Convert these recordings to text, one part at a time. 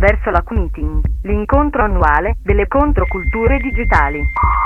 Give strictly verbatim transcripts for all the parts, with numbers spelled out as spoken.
verso la Q-Meeting, l'incontro annuale delle controculture digitali.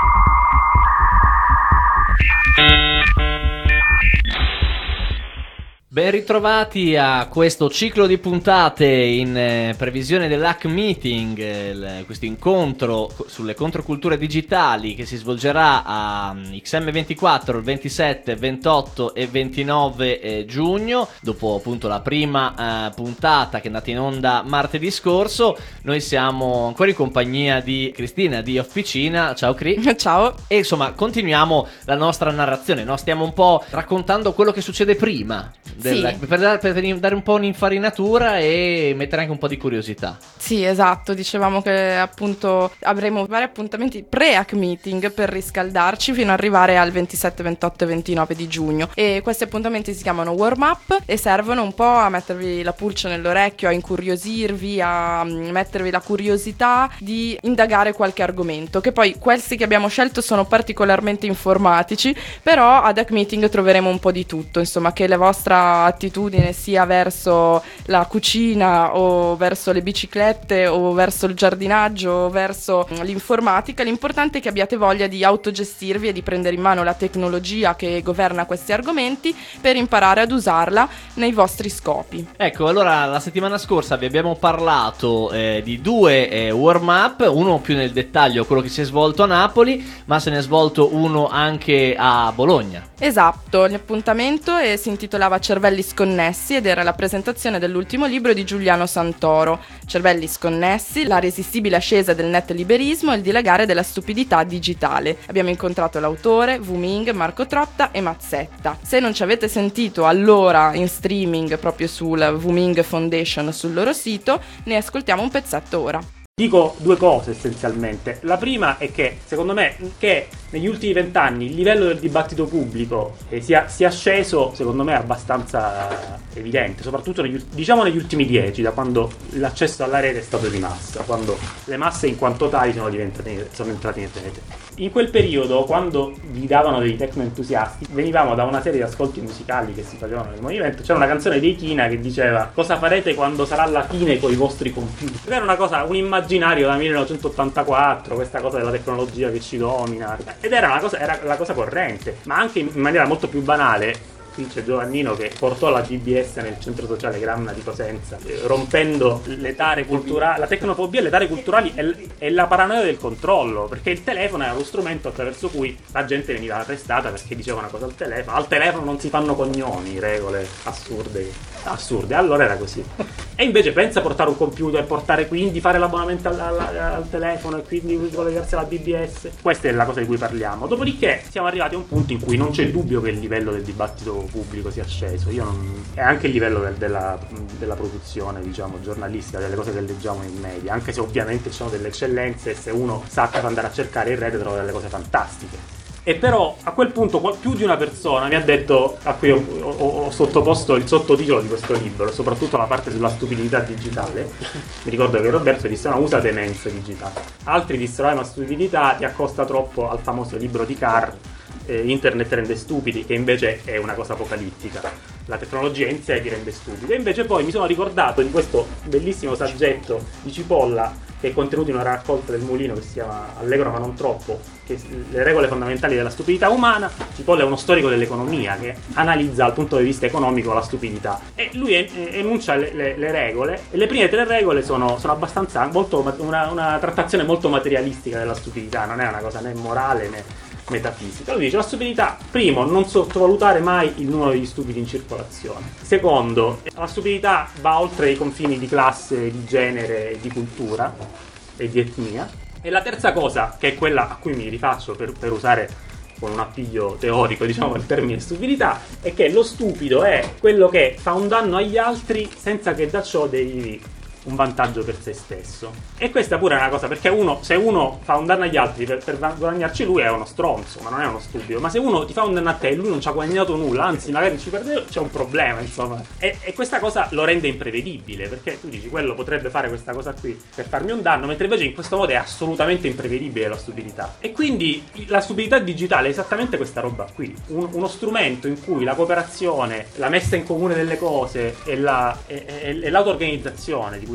Ben ritrovati a questo ciclo di puntate in eh, previsione dell'H Meeting, eh, questo incontro sulle controculture digitali che si svolgerà a um, X M ventiquattro il ventisette, ventotto e ventinove eh, giugno. Dopo appunto la prima eh, puntata che è andata in onda martedì scorso, noi siamo ancora in compagnia di Cristina di Officina. Ciao Cri. Ciao. E insomma continuiamo la nostra narrazione, no? Stiamo un po' raccontando quello che succede prima. Della, Sì. per, dare, per dare un po' un'infarinatura e mettere anche un po' di curiosità. Sì, esatto, dicevamo che appunto avremo vari appuntamenti pre-hack meeting per riscaldarci fino ad arrivare al ventisette, ventotto e ventinove di giugno, e questi appuntamenti si chiamano warm up e servono un po' a mettervi la pulce nell'orecchio, a incuriosirvi, a mettervi la curiosità di indagare qualche argomento, che poi questi che abbiamo scelto sono particolarmente informatici, però ad hack meeting troveremo un po' di tutto, insomma, che la vostra attitudine sia verso la cucina o verso le biciclette o verso il giardinaggio o verso l'informatica, l'importante è che abbiate voglia di autogestirvi e di prendere in mano la tecnologia che governa questi argomenti per imparare ad usarla nei vostri scopi. Ecco, allora la settimana scorsa vi abbiamo parlato eh, di due eh, warm up, uno più nel dettaglio quello che si è svolto a Napoli, ma se ne è svolto uno anche a Bologna. Esatto, l'appuntamento eh, si intitolava Cervelli Sconnessi ed era la presentazione dell'ultimo libro di Giuliano Santoro, Cervelli Sconnessi, la resistibile ascesa del net liberismo e il dilagare della stupidità digitale. Abbiamo incontrato l'autore, Wuming, Marco Trotta e Mazzetta. Se non ci avete sentito allora in streaming proprio sul Wuming Foundation sul loro sito, ne ascoltiamo un pezzetto ora. Dico due cose essenzialmente. La prima è che, secondo me, che negli ultimi vent'anni il livello del dibattito pubblico eh, sia, sia sceso, secondo me, è abbastanza evidente, soprattutto negli, diciamo negli ultimi dieci, da quando l'accesso alla rete è stato di massa, quando le masse in quanto tali sono diventate, sono entrate in rete. In quel periodo, quando guidavano dei tecno entusiasti, venivamo da una serie di ascolti musicali che si facevano nel movimento. C'era una canzone dei Kina che diceva: cosa farete quando sarà la fine con i vostri computer? Era una cosa, un immaginario da millenovecentottantaquattro, questa cosa della tecnologia che ci domina, ed era una cosa, era la cosa corrente, ma anche in maniera molto più banale. Qui c'è Giovannino che portò la B B S nel centro sociale Gramna di Cosenza, eh, rompendo le tare culturali, la tecnofobia, le tare culturali e, l- e la paranoia del controllo, perché il telefono era lo strumento attraverso cui la gente veniva arrestata perché diceva una cosa al telefono. Al telefono non si fanno cognomi, regole assurde, assurde. Allora era così. E invece pensa a portare un computer, portare quindi fare l'abbonamento al, al, al telefono e quindi collegarsi alla B B S. Questa è la cosa di cui parliamo. Dopodiché siamo arrivati a un punto in cui non c'è dubbio che il livello del dibattito pubblico sia sceso. Io non... è anche il livello del, della, della produzione, diciamo, giornalistica, delle cose che leggiamo in media, anche se ovviamente ci sono delle eccellenze e se uno sa cosa andare a cercare in rete trova delle cose fantastiche. E però a quel punto più di una persona mi ha detto, a cui ho, ho, ho sottoposto il sottotitolo di questo libro, soprattutto la parte sulla stupidità digitale. Mi ricordo che Roberto disse: no, usa demenza digitale. Altri dissero: eh, ma stupidità ti accosta troppo al famoso libro di Carr, eh, Internet rende stupidi, che invece è una cosa apocalittica. La tecnologia in sé ti rende stupido. E invece poi mi sono ricordato di questo bellissimo saggetto di Cipolla, che è contenuto in una raccolta del Mulino che si chiama Allegro ma non troppo, che le regole fondamentali della stupidità umana. Cipolla è uno storico dell'economia che analizza dal punto di vista economico la stupidità, e lui enuncia le, le, le regole, e le prime tre regole sono, sono abbastanza molto, una, una trattazione molto materialistica della stupidità, non è una cosa né morale né metafisica. Lui dice: la stupidità, primo, non sottovalutare mai il numero di stupidi in circolazione. Secondo, la stupidità va oltre i confini di classe, di genere, di cultura e di etnia. E la terza cosa, che è quella a cui mi rifaccio per, per usare con un appiglio teorico, diciamo, il termine stupidità, è che lo stupido è quello che fa un danno agli altri senza che da ciò derivi un vantaggio per se stesso. E questa pure è una cosa, perché uno, se uno fa un danno agli altri per, per guadagnarci lui, è uno stronzo, ma non è uno stupido. Ma se uno ti fa un danno a te e lui non ci ha guadagnato nulla, anzi magari ci perde, c'è un problema, insomma. E, e questa cosa lo rende imprevedibile, perché tu dici: quello potrebbe fare questa cosa qui per farmi un danno, mentre invece in questo modo è assolutamente imprevedibile la stupidità. E quindi la stupidità digitale è esattamente questa roba qui, un, uno strumento in cui la cooperazione, la messa in comune delle cose e, la, e, e, e l'auto-organizzazione di cui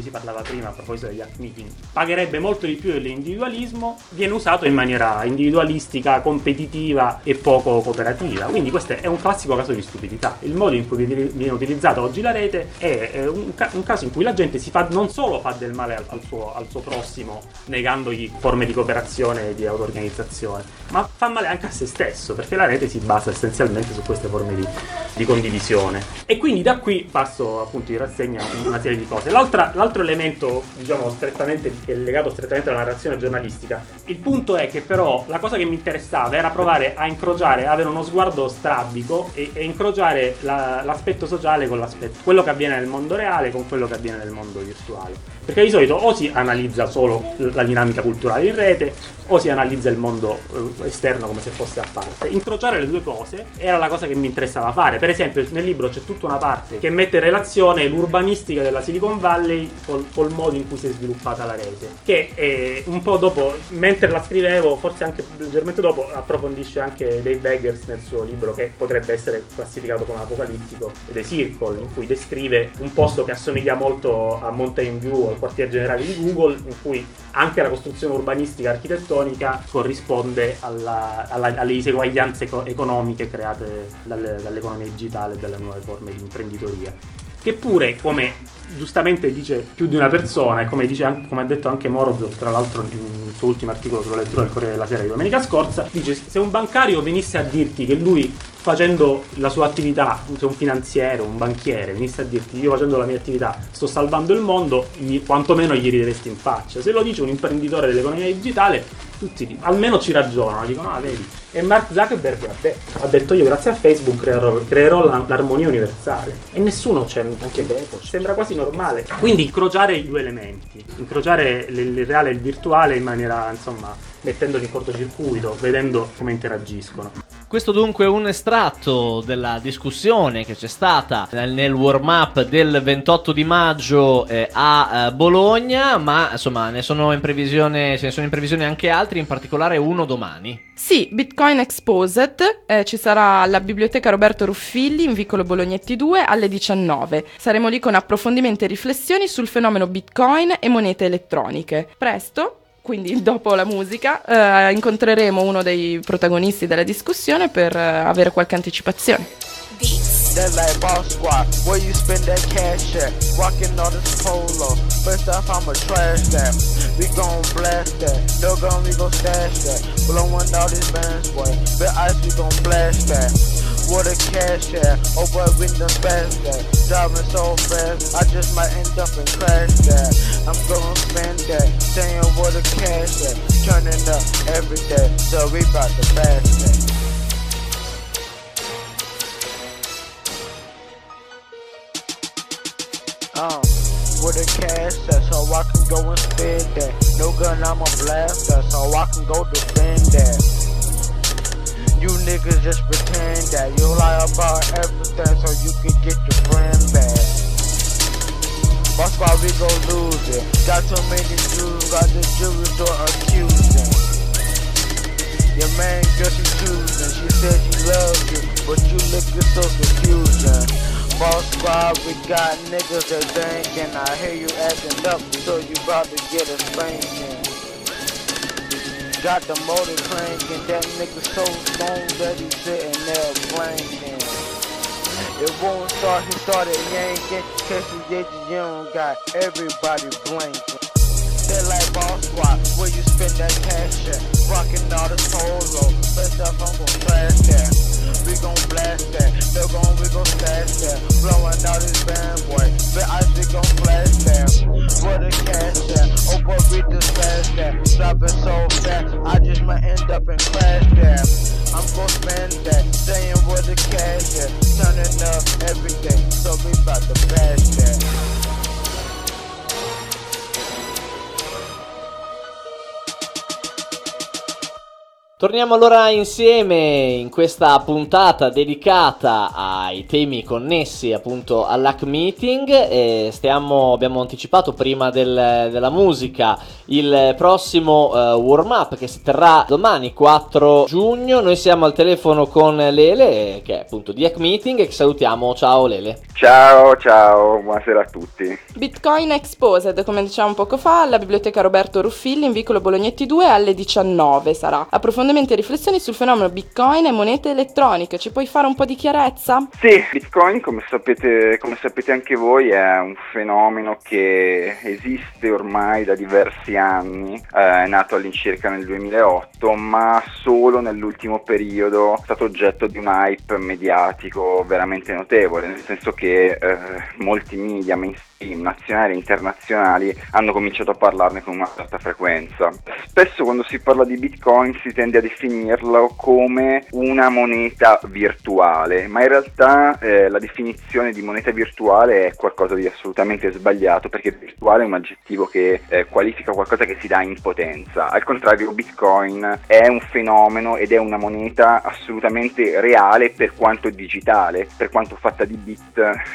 cui si parlava prima a proposito degli hack meeting, pagherebbe molto di più dell'individualismo, viene usato in maniera individualistica, competitiva e poco cooperativa. Quindi questo è un classico caso di stupidità. Il modo in cui viene utilizzata oggi la rete è un, ca- un caso in cui la gente si fa, non solo fa del male al, al, suo, al suo prossimo, negandogli forme di cooperazione e di auto-organizzazione, ma fa male anche a se stesso, perché la rete si basa essenzialmente su queste forme di, di condivisione. E quindi da qui passo appunto in rassegna una serie di cose. L'altra, l'altro elemento, diciamo, strettamente che è legato strettamente alla narrazione giornalistica. Il punto è che però la cosa che mi interessava era provare a incrociare, avere uno sguardo strabico e, e incrociare la, l'aspetto sociale con l'aspetto, quello che avviene nel mondo reale con quello che avviene nel mondo virtuale. Perché di solito o si analizza solo la dinamica culturale in rete o si analizza il mondo eh, esterno come se fosse a parte. Incrociare le due cose era la cosa che mi interessava fare. Per esempio nel libro c'è tutta una parte che mette in relazione l'urbanistica della Silicon Valley col, col modo in cui si è sviluppata la rete, che è un po' dopo, mentre la scrivevo, forse anche leggermente dopo, approfondisce anche Dave Eggers nel suo libro che potrebbe essere classificato come apocalittico, The Circle, in cui descrive un posto che assomiglia molto a Mountain View, al quartier generale di Google, in cui anche la costruzione urbanistica architettonica corrisponde alla, alla, alle diseguaglianze eco- economiche create dalle, dall'economia digitale e dalle nuove forme di imprenditoria. Che pure, come giustamente dice più di una persona, e come, dice anche, come ha detto anche Morozov, tra l'altro nel suo ultimo articolo che l'ho letto del Corriere della Sera di domenica scorsa, dice: se un bancario venisse a dirti che lui, facendo la sua attività, se un finanziere, un banchiere venisse a dirti io facendo la mia attività sto salvando il mondo, gli, quantomeno gli rideresti in faccia. Se lo dice un imprenditore dell'economia digitale, tutti almeno ci ragionano, dicono ah vedi. E Mark Zuckerberg ha detto, ha detto io grazie a Facebook creerò, creerò la, l'armonia universale, e nessuno c'è, anche dopo, sembra quasi normale. Quindi incrociare i due elementi, incrociare il reale e il virtuale in maniera, insomma, mettendoli in cortocircuito, vedendo come interagiscono. Questo dunque è un estratto della discussione che c'è stata nel warm-up del ventotto di maggio eh, a eh, Bologna, ma insomma ne sono in previsione, ce ne sono in previsione anche altri, in particolare uno domani. Sì, Bitcoin Exposed, eh, ci sarà alla Biblioteca Roberto Ruffilli in vicolo Bolognetti due alle diciannove. Saremo lì con approfondimenti e riflessioni sul fenomeno Bitcoin e monete elettroniche. Presto, quindi dopo la musica, eh, incontreremo uno dei protagonisti della discussione per eh, avere qualche anticipazione. That like boss squad, where you spend that cash at? Walking all this polo, first off I'ma trash that. We gon' blast that, no gun we gon' stash that. Blowing all these bands, boy, the ice we gon' blast that. What a cash at, oh boy we done fast that. Driving so fast, I just might end up and crash that. I'm gon' spend that, saying what a cash at. Turning up every day, so we bout to bash that. Um, with a cash that, so I can go and spend that. No gun, I'ma blast that, so I can go defend that. You niggas just pretend that you lie about everything so you can get your friend back. That's why we gon' lose it. Got too many Jews, got the jury store accusing. Your man girl she choosing, she said she loves you, but you looking so confusing. Boss squad, we got niggas that thinking. I hear you acting up, so you about to get a spanking. Got the motor cranking, that nigga so stoned that he's sitting there blanking. It won't start, he started yanking. Cause he did you don't got everybody blanking. They like boss squad, where you spend that cash at? Rockin' all the polo, first up I'm gon' trash that. We gon' blast that, no gon' we gon' stash that. Blowing out this band boy, but I we gon' flash that. What a cash that, oh boy we just flash that. Dropping so fast, I just might end up and crash that. I'm gon' spend that, saying what a cash that. Turning up everything, so we bout to bash that. Torniamo allora insieme in questa puntata dedicata ai temi connessi appunto all'Hack Meeting e stiamo, abbiamo anticipato prima del, della musica il prossimo uh, warm up che si terrà domani quattro giugno. Noi siamo al telefono con Lele che è appunto di Hack Meeting e che salutiamo. Ciao Lele. Ciao, ciao, buonasera a tutti. Bitcoin Exposed, come dicevamo poco fa, alla biblioteca Roberto Ruffilli in vicolo Bolognetti due alle diciannove sarà. Approfondimenti e riflessioni sul fenomeno Bitcoin e monete elettroniche. Ci puoi fare un po' di chiarezza? Sì, Bitcoin, come sapete, come sapete anche voi, è un fenomeno che esiste ormai da diversi anni, è nato all'incirca nel duemilaotto, ma solo nell'ultimo periodo è stato oggetto di un hype mediatico veramente notevole, nel senso che eh, molti media mainstream, nazionali e internazionali, hanno cominciato a parlarne con una certa frequenza. Spesso quando si parla di Bitcoin si tende a definirlo come una moneta virtuale, ma in realtà eh, la definizione di moneta virtuale è qualcosa di assolutamente sbagliato, perché virtuale è un aggettivo che eh, qualifica qualcosa che si dà in potenza. Al contrario, Bitcoin è un fenomeno ed è una moneta assolutamente reale per quanto digitale, per quanto fatta di bit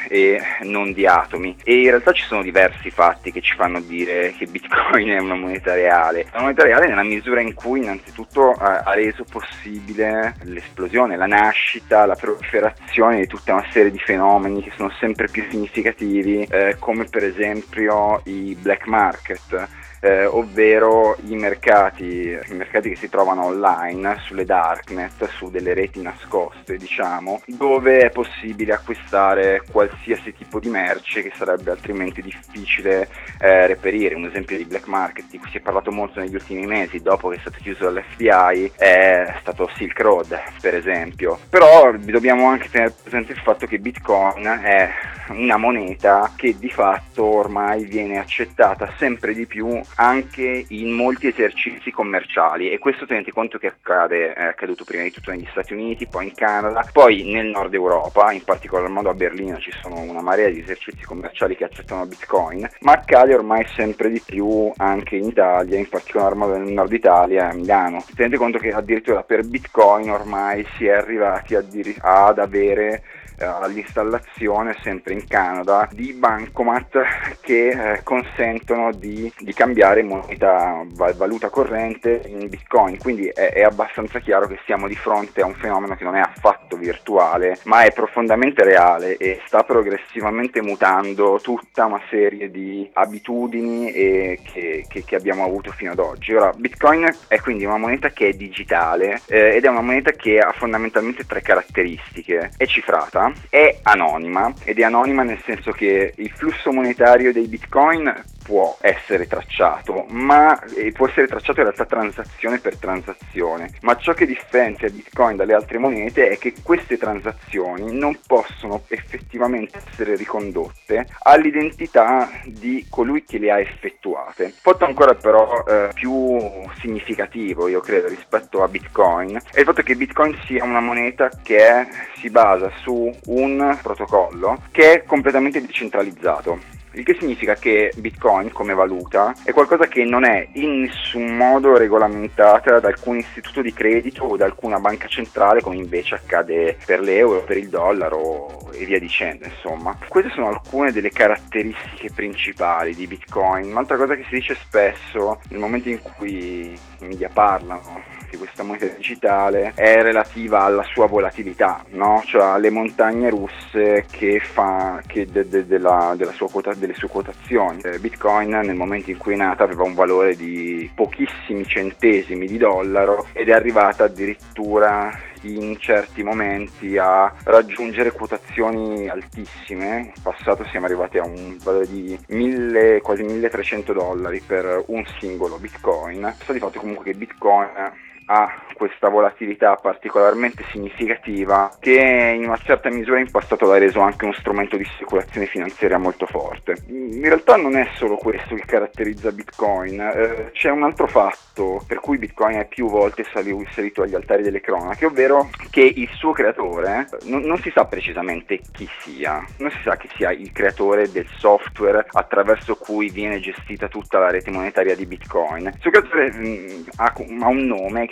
e non di atomi. E in realtà ci sono diversi fatti che ci fanno dire che Bitcoin è una moneta reale. È una moneta reale nella misura in cui innanzitutto ha, ha reso possibile l'esplosione, la nascita, la proliferazione di tutta una serie di fenomeni che sono sempre più significativi, eh, come per esempio i black market. Eh, ovvero i mercati, i mercati che si trovano online, sulle darknet, su delle reti nascoste, diciamo, dove è possibile acquistare qualsiasi tipo di merce che sarebbe altrimenti difficile eh, reperire. Un esempio di black market di cui si è parlato molto negli ultimi mesi, dopo che è stato chiuso dall'F B I, è stato Silk Road, per esempio. Però dobbiamo anche tenere presente il fatto che Bitcoin è una moneta che di fatto ormai viene accettata sempre di più anche in molti esercizi commerciali, e questo tenete conto che accade, è accaduto prima di tutto negli Stati Uniti, poi in Canada, poi nel nord Europa, in particolar modo a Berlino ci sono una marea di esercizi commerciali che accettano Bitcoin, ma accade ormai sempre di più anche in Italia, in particolar modo nel nord Italia, a Milano. Tenete conto che addirittura per Bitcoin ormai si è arrivati addiri- ad avere all'installazione, sempre in Canada, di bancomat che eh, consentono di, di cambiare moneta, valuta corrente in Bitcoin. Quindi è, è abbastanza chiaro che siamo di fronte a un fenomeno che non è affatto virtuale, ma è profondamente reale e sta progressivamente mutando tutta una serie di abitudini e che, che, che abbiamo avuto fino ad oggi. Ora, Bitcoin è quindi una moneta che è digitale eh, ed è una moneta che ha fondamentalmente tre caratteristiche: è cifrata, è anonima, ed è anonima nel senso che il flusso monetario dei Bitcoin può essere tracciato, ma eh, può essere tracciato in realtà transazione per transazione, ma ciò che differenzia Bitcoin dalle altre monete è che queste transazioni non possono effettivamente essere ricondotte all'identità di colui che le ha effettuate. Fatto ancora però eh, più significativo, io credo, rispetto a Bitcoin è il fatto che Bitcoin sia una moneta che è, si basa su un protocollo che è completamente decentralizzato. Il che significa che Bitcoin come valuta è qualcosa che non è in nessun modo regolamentata da alcun istituto di credito o da alcuna banca centrale, come invece accade per l'euro, per il dollaro e via dicendo, insomma. Queste sono alcune delle caratteristiche principali di Bitcoin. Un'altra cosa che si dice spesso nel momento in cui i media parlano di questa moneta digitale è relativa alla sua volatilità, no? Cioè alle montagne russe che fa che de, de, de la, della sua quota, delle sue quotazioni. Bitcoin nel momento in cui è nata aveva un valore di pochissimi centesimi di dollaro ed è arrivata addirittura in certi momenti a raggiungere quotazioni altissime. In passato siamo arrivati a un valore di mille, quasi milletrecento dollari per un singolo Bitcoin. Sta di fatto comunque che Bitcoin ha questa volatilità particolarmente significativa che in una certa misura in passato l'ha reso anche uno strumento di speculazione finanziaria molto forte. In realtà non è solo questo che caratterizza Bitcoin, eh, c'è un altro fatto per cui Bitcoin è più volte salito agli altari delle cronache, ovvero che il suo creatore non, non si sa precisamente chi sia, non si sa chi sia il creatore del software attraverso cui viene gestita tutta la rete monetaria di Bitcoin. Il suo creatore mh, ha, ha un nome che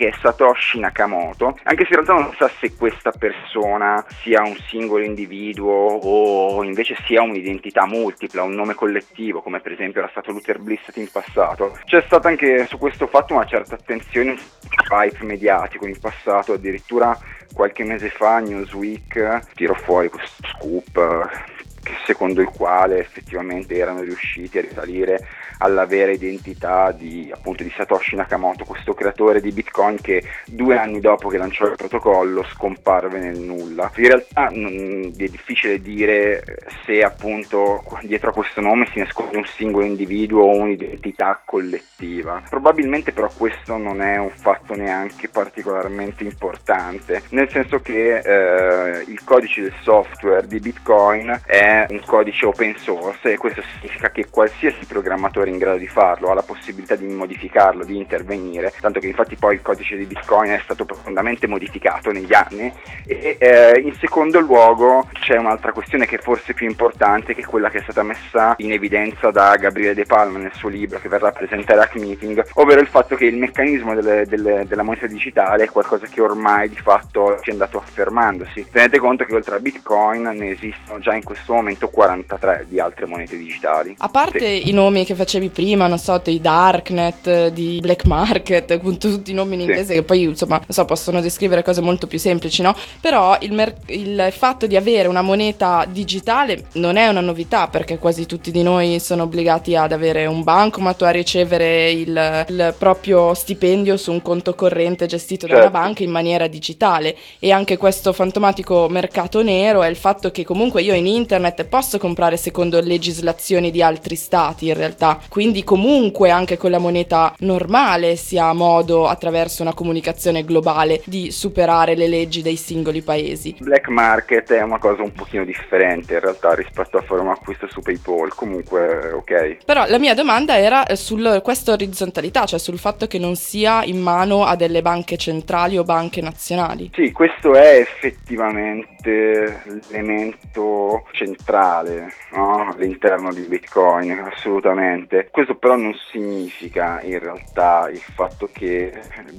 che è Satoshi Nakamoto, anche se in realtà non sa se questa persona sia un singolo individuo o invece sia un'identità multipla, un nome collettivo, come per esempio era stato Luther Blissett in passato. C'è stata anche su questo fatto una certa attenzione, un hype mediatico in passato, addirittura qualche mese fa Newsweek tirò fuori questo scoop secondo il quale effettivamente erano riusciti a risalire alla vera identità di appunto di Satoshi Nakamoto, questo creatore di Bitcoin che due anni dopo che lanciò il protocollo scomparve nel nulla. In realtà mh, è difficile dire se appunto dietro a questo nome si nasconde un singolo individuo o un'identità collettiva. Probabilmente però questo non è un fatto neanche particolarmente importante, nel senso che eh, il codice del software di Bitcoin è un codice open source e questo significa che qualsiasi programmatore in grado di farlo ha la possibilità di modificarlo, di intervenire, tanto che infatti poi il codice di Bitcoin è stato profondamente modificato negli anni. E eh, in secondo luogo c'è un'altra questione che è forse più importante, che è quella che è stata messa in evidenza da Gabriele De Palma nel suo libro che verrà a presentare a Hack Meeting, ovvero il fatto che il meccanismo delle, delle, della moneta digitale è qualcosa che ormai di fatto è andato affermandosi. Tenete conto che oltre a Bitcoin ne esistono già in questo momento quarantatré di altre monete digitali. A parte sì. i nomi che facevi prima, non so, di Darknet, di Black Market, appunto tutti i nomi in inglese, sì, che poi insomma non so, possono descrivere cose molto più semplici, no? Però il, mer- il fatto di avere una moneta digitale non è una novità, perché quasi tutti di noi sono obbligati ad avere un bancomat o a ricevere il, il proprio stipendio su un conto corrente gestito certo. da una banca in maniera digitale. E anche questo fantomatico mercato nero è il fatto che comunque io in internet posso comprare secondo legislazioni di altri stati in realtà, quindi comunque anche con la moneta normale si ha modo, attraverso una comunicazione globale, di superare le leggi dei singoli paesi. Black market è una cosa un pochino differente in realtà rispetto a fare un acquisto su PayPal, comunque ok. Però la mia domanda era su questa orizzontalità, cioè sul fatto che non sia in mano a delle banche centrali o banche nazionali. Sì, questo è effettivamente l'elemento centrale, no? All'interno di Bitcoin, assolutamente. Questo però non significa in realtà il fatto che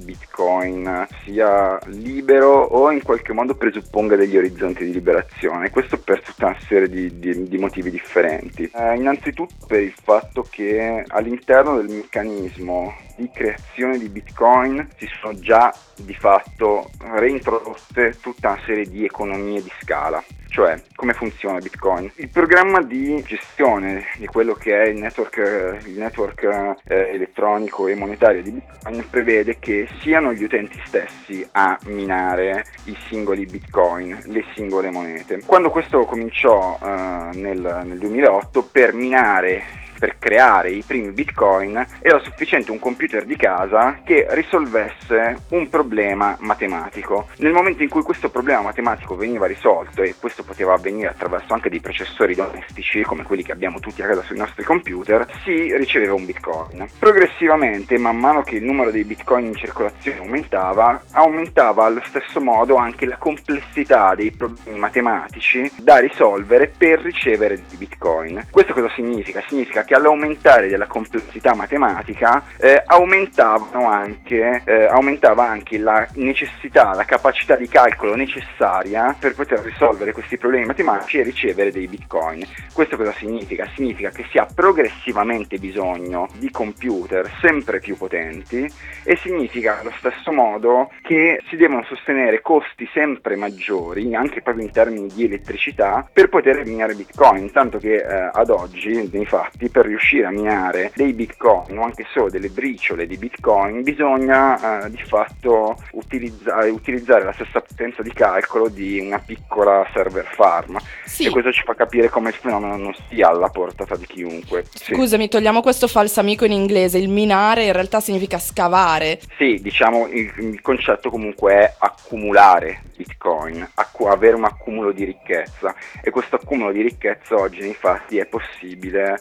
Bitcoin sia libero o in qualche modo presupponga degli orizzonti di liberazione, questo per tutta una serie di, di, di motivi differenti. Eh, innanzitutto per il fatto che all'interno del meccanismo di creazione di Bitcoin si sono già di fatto reintrodotte tutta una serie di economie di scala. Cioè, come funziona Bitcoin? Il programma di gestione di quello che è il network, il network eh, elettronico e monetario di Bitcoin prevede che siano gli utenti stessi a minare i singoli Bitcoin, le singole monete. Quando questo cominciò eh, nel, nel duemilaotto, per minare per creare i primi Bitcoin era sufficiente un computer di casa che risolvesse un problema matematico. Nel momento in cui questo problema matematico veniva risolto, e questo poteva avvenire attraverso anche dei processori domestici come quelli che abbiamo tutti a casa sui nostri computer, si riceveva un Bitcoin. Progressivamente, man mano che il numero dei Bitcoin in circolazione aumentava, aumentava allo stesso modo anche la complessità dei problemi matematici da risolvere per ricevere i Bitcoin. Questo cosa significa? Significa che all'aumentare della complessità matematica eh, aumentavano anche, eh, aumentava anche la necessità, la capacità di calcolo necessaria per poter risolvere questi problemi matematici e ricevere dei Bitcoin. Questo cosa significa? Significa che si ha progressivamente bisogno di computer sempre più potenti, e significa allo stesso modo che si devono sostenere costi sempre maggiori, anche proprio in termini di elettricità, per poter minare Bitcoin, tanto che eh, ad oggi, nei fatti, per riuscire a minare dei Bitcoin o anche solo delle briciole di Bitcoin bisogna eh, di fatto utilizzare, utilizzare la stessa potenza di calcolo di una piccola server farm. Sì. E questo ci fa capire come il fenomeno non sia alla portata di chiunque. Scusami, sì. Togliamo questo falsamico in inglese. Il minare in realtà significa scavare. Sì, diciamo il, il concetto comunque è accumulare Bitcoin, accu- avere un accumulo di ricchezza, e questo accumulo di ricchezza oggi nei fatti è possibile solo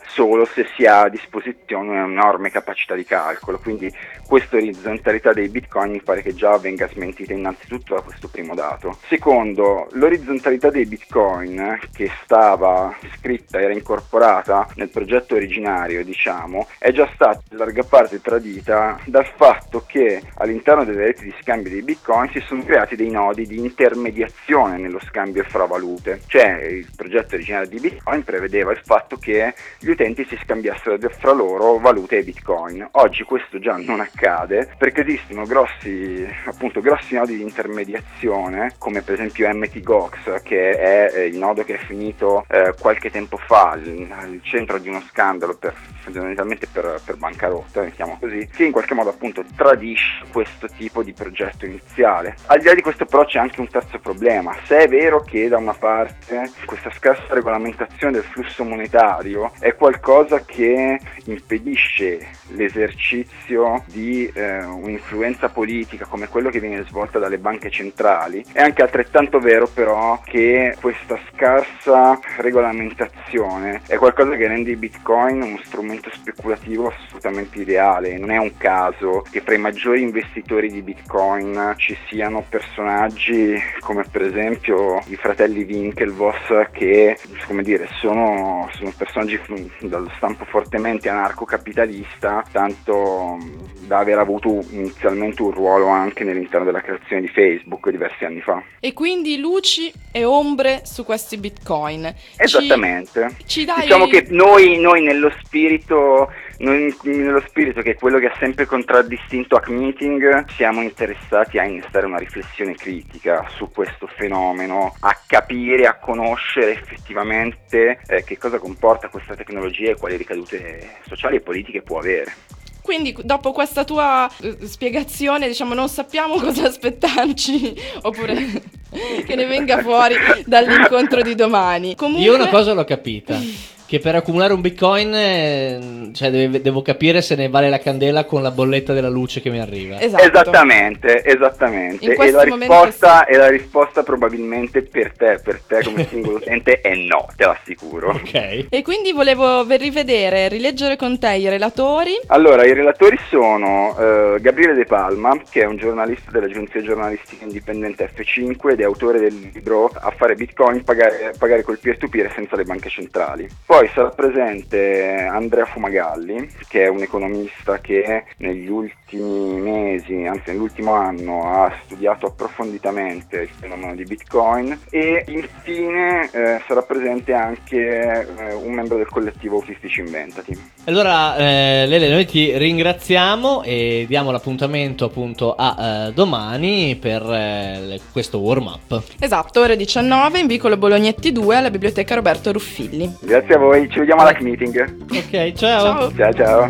se si ha a disposizione un'enorme capacità di calcolo. Quindi questa orizzontalità dei bitcoin mi pare che già venga smentita innanzitutto da questo primo dato. Secondo, l'orizzontalità dei bitcoin, che stava scritta, era incorporata nel progetto originario, diciamo, è già stata in larga parte tradita dal fatto che all'interno delle reti di scambio dei bitcoin si sono creati dei nodi di intermediazione nello scambio fra valute. Cioè, il progetto originario di bitcoin prevedeva il fatto che gli utenti si scambiassero fra loro valute e bitcoin. Oggi questo già non accade, perché esistono grossi, appunto, grossi nodi di intermediazione, come per esempio M T Gox, che è eh, il nodo che è finito eh, qualche tempo fa al centro di uno scandalo per, fondamentalmente per, per bancarotta, mettiamo così, che in qualche modo appunto tradisce questo tipo di progetto iniziale. Al di là di questo però c'è anche un terzo problema. Se è vero che da una parte questa scarsa regolamentazione del flusso monetario è qualcosa che impedisce l'esercizio di eh, un'influenza politica come quello che viene svolta dalle banche centrali, è anche altrettanto vero però che questa scarsa regolamentazione è qualcosa che rende i bitcoin uno strumento speculativo assolutamente ideale. Non è un caso che fra i maggiori investitori di bitcoin ci siano personaggi come per esempio i fratelli Winklevoss, che come dire sono, sono personaggi dallo stampo fortemente anarcocapitalista, tanto da aver avuto inizialmente un ruolo anche all'interno della creazione di Facebook diversi anni fa. E quindi luci e ombre su questi bitcoin. Esattamente. Ci, ci dai... Diciamo che noi, noi nello spirito noi nello spirito che è quello che ha sempre contraddistinto Hack Meeting, siamo interessati a innestare una riflessione critica su questo fenomeno, a capire, a conoscere effettivamente eh, che cosa comporta questa tecnologia e quali ricadute sociali e politiche può avere. Quindi dopo questa tua eh, spiegazione, diciamo, non sappiamo cosa aspettarci, oppure che ne venga fuori dall'incontro di domani. Comunque... Io una cosa l'ho capita, che per accumulare un bitcoin eh, cioè deve, devo capire se ne vale la candela con la bolletta della luce che mi arriva. Esatto. Esattamente, esattamente. E la risposta sì. E la risposta probabilmente per te, per te come singolo utente è no, te l'assicuro. Ok. E quindi volevo rivedere, rileggere con te i relatori. Allora, i relatori sono uh, Gabriele De Palma, che è un giornalista dell'agenzia giornalistica indipendente F cinque ed è autore del libro A fare bitcoin, pagare, pagare col peer-to-peer senza le banche centrali. Poi sarà presente Andrea Fumagalli, che è un economista che negli ultimi mesi, anzi nell'ultimo anno, ha studiato approfonditamente il fenomeno di Bitcoin. E infine eh, sarà presente anche eh, un membro del collettivo Autistici Inventati. Allora eh, Lele, noi ti ringraziamo e diamo l'appuntamento appunto a eh, domani per eh, questo warm up. Esatto, ore diciannove in vicolo Bolognetti due alla biblioteca Roberto Ruffilli. Grazie a voi, ci vediamo alla Hack Meeting. Ok, ciao. Ciao, ciao. ciao.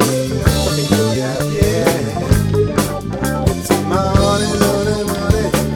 Money, money, money.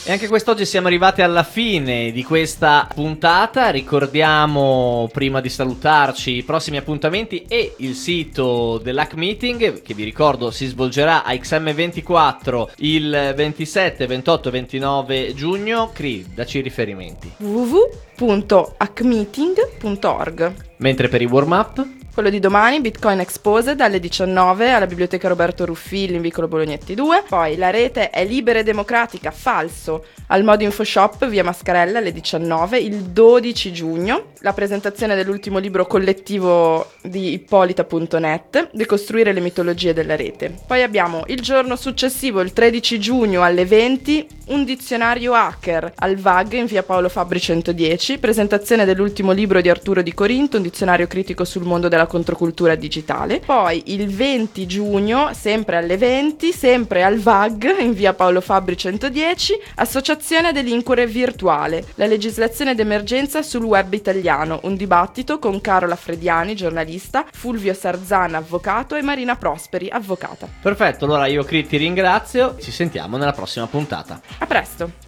E anche quest'oggi siamo arrivati alla fine di questa puntata. Ricordiamo, prima di salutarci, i prossimi appuntamenti e il sito dell'Hack Meeting, che vi ricordo si svolgerà a X M ventiquattro il ventisette, ventotto e ventinove giugno. Cri, dacci i riferimenti. w w w punto hack meeting punto org. Mentre per i warm-up? Quello di domani, Bitcoin Exposed alle diciannove alla Biblioteca Roberto Ruffilli in vicolo Bolognetti due. Poi la rete è libera e democratica, falso, al Modo Info Shop via Mascarella alle diciannove il dodici giugno. La presentazione dell'ultimo libro collettivo di ippolita punto net, Decostruire le mitologie della rete. Poi abbiamo il giorno successivo, il tredici giugno alle venti, un dizionario hacker al V A G in via Paolo Fabbri centodieci, presentazione dell'ultimo libro di Arturo Di Corinto, un dizionario critico sul mondo della controcultura digitale. Poi il venti giugno, sempre alle venti, sempre al V A G in via Paolo Fabbri centodieci, Associazione Delinquere Virtuale, la legislazione d'emergenza sul web italiano, un dibattito con Carola Frediani, giornalista, Fulvio Sarzana, avvocato, e Marina Prosperi, avvocata. Perfetto, allora io Cri ti ringrazio, ci sentiamo nella prossima puntata. A presto!